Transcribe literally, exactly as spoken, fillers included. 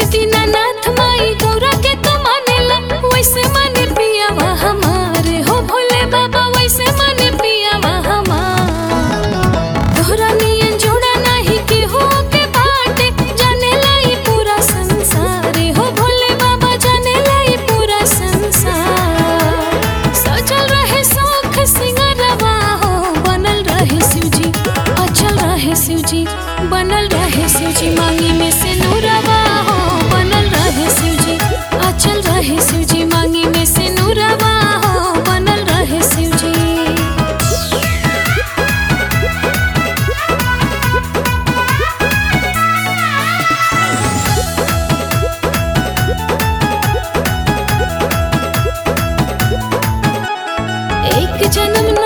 दीनानाथ माई गौरा के तो मानेला, वैसे माने पियावा हमारे हो भोले बाबा, वैसे माने पियावा हमार। तोहरा नियन जोड़ा नाही केहू के बाटे, जानेला ई पूरा संसार हो भोले बाबा, जानेला ई पूरा संसार। सजल रहे शौख सिंगरवा हो, बनल रहे शिवजी, अचल रहे शिवजी, बनल रहे शिवजी, मांगी में से नूरवा हो, बनल रहे शिवजी, अचल रहे शिवजी, मांगी में से नूरवा हो, बनल रहे शिवजी। एक जन्म